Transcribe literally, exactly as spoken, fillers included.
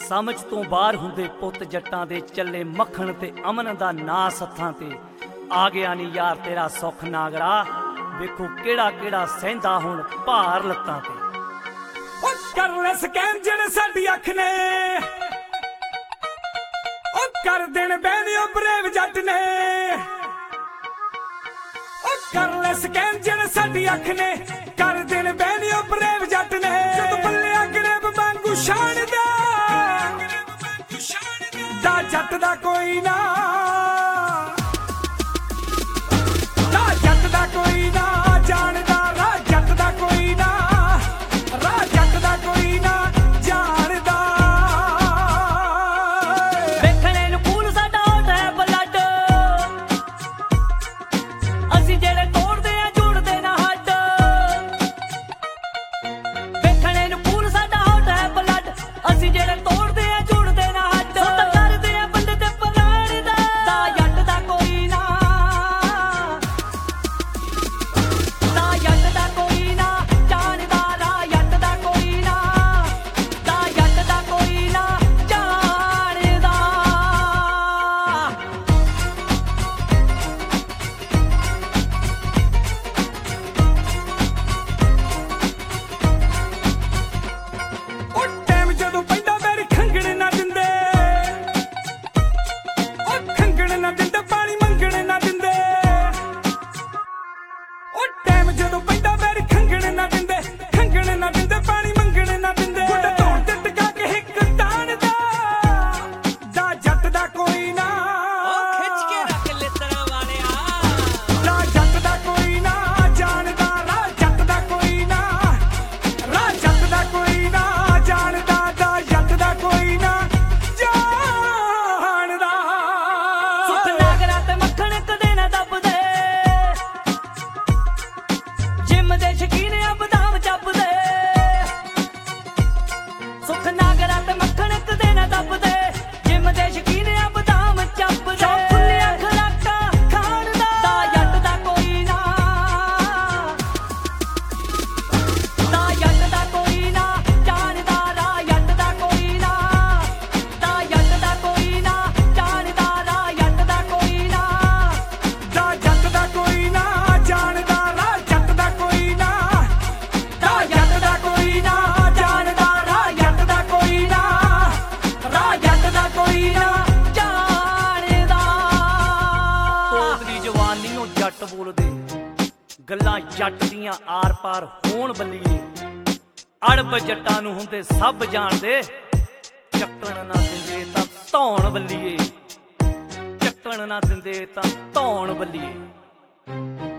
समझ तो बाहर हुंदे पुत जट्टां दे चले मक्खण ते अमन दा नां सत्थां ते आ गया नी यार तेरा सुख नागरा वेखो केड़ा केड़ा सहिंदा हुण भार लत्तां ते ओ कर ले स्कैन जेड़े साडी अख ने ओ कर देन बैनियो ब्रेव जट ने ओ कर ले स्कैन जेड़े साडी अख ने कर देन बैनियो ब्रेव जट ने जद बल्लिया गरीब वांगू शान दा दा जट दा कोई ना दा जट दा कोई ना जानदा रा जट दा कोई ना रा जट दा कोई ना जानदा वेखणे नूं फूल साडा होता है ब्लड असीं जेड़े तोड़दे आ जुड़दे ना हड्ड वेखणे नूं फूल साडा होता है ब्लड असीं जेड़े तोड़दे आ जुड़दे ना हड्ड सुत करदे आ बंदे ते पराण दा दा जट दा कोई ना दा जट दा कोई ना जानदा रा जट दा कोई ना दा जट दा कोई ना जानदा ओ टाइम जदों पैंदा मेरी खंगण ना दिंदे ओ खंगण ना दिंदे पानी मंगण ना दिंदे ओ टाइम जदों पैंदा मेरी खंगण ना दिंदे खंगण ना दिंदे पानी मंगण ना दिंदे गुੱਡ ਧੌਣ ਤੇ ਟਿਕਾ ਕੇ ਹਿੱਕ ਤਾਣ ਦਾ ਦਾ ਜੱਟ ਦਾ ਕੋਈ ਨਾ ओ खिच के रख ले तेरा वालिया ਰਾ ਜੱਟ ਦਾ ਕੋਈ ਨਾ ਜਾਣਦਾ ਰਾ ਜੱਟ ਦਾ ਕੋਈ ਨਾ ਰਾ ਜੱਟ ਦਾ ਕੋਈ ਨਾ ਜਾਣਦਾ ਦਾ ਜੱਟ ਦਾ ਕੋਈ ਨਾ ਜਾਣਦਾ ਸੁੱਖ ਨਾਗਰਾ ਤੇ ਮੱਖਣ ਕਦੇ ਨਾ ਦੱਬਦੇ ਜਿਮ ਦੇ ਸ਼ਕੀਨ ਆ ਬਦਾਮ ਚੱਬਦੇ ਸੁੱਖ ਨਾਗਰਾ ਤੇ ਮੱਖਣ ਕਦੇ ਨਾ ਦੱਬਦੇ ਜਿਮ ਦੇ ਸ਼ਕੀਨ ਆ ਬਦਾਮ ਚੱਬਦੇ ਫੁੱਲਿਆ ਖਰਾਕਾ ਖਾਣ ਦਾ ਦਾ ਜੱਟ ਦਾ ਕੋਈ ਨਾ ਦਾ ਜੱਟ ਦਾ ਕੋਈ ਨਾ ਜਾਣਦਾ ਰਾ ਜੱਟ ਦਾ ਕੋਈ ਨਾ ਦਾ ਜੱਟ ਦਾ ਕੋਈ ਨਾ ਜਾਣਦਾ ਰਾ ਜੱਟ ਦਾ ਕੋਈ ਨਾ ਦਾ ਜੱਟ ਦਾ ਕੋਈ ਨਾ ਜਾਣਦਾ ਰਾ ਜੱਟ ਦਾ ਕੋਈ ਨਾ ਦਾ ਜੱਟ ਦਾ ਕੋਈ ਨਾ ਜਾਣਦਾ ਰਾ ਜੱਟ ਦਾ ਕੋਈ ਨਾ ਰਾ ਜੱਟ ਦਾ ਕੋਈ ਨਾ ਜਾਣਦਾ ਤੋਕਦੀ ਜਵਾਨੀ ਨੂੰ ਜੱਟ ਬੋਲਦੇ ਗੱਲਾਂ ਜੱਟ ਦੀਆਂ ਆਰ ਪਾਰ ਹੋਣ ਬੱਲੀਏ ਅੜਬ ਜੱਟਾਂ ਨੂੰ ਹੁੰਦੇ ਸਭ ਜਾਣਦੇ ਚੱਕਣ ਨਾ ਦਿੰਦੇ ਤਾਂ ਧੌਣ ਬੱਲੀਏ ਚੱਕਣ ਨਾ ਦਿੰਦੇ ਤਾਂ ਧੌਣ ਬੱਲੀਏ